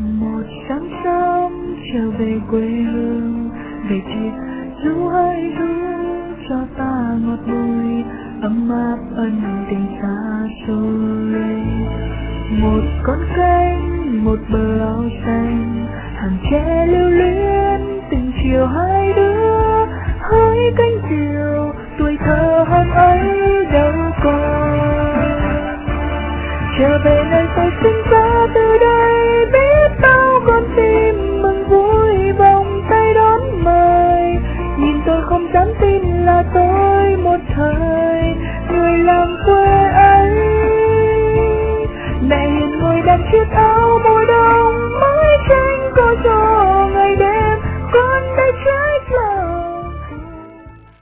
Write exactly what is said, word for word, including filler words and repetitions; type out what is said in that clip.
Một sáng sớm trở về quê hương, về chiếc ru hơi ru cho ta ngọt bùi ấm áp ân tình xa xôi. Một con kênh, một bờ ao xanh, hàng tre lưu luyến từng chiều hai đứa hỡi cánh diều tuổi thơ hôm ấy đâu còn. Trở về nơi tôi sinh ra từ đây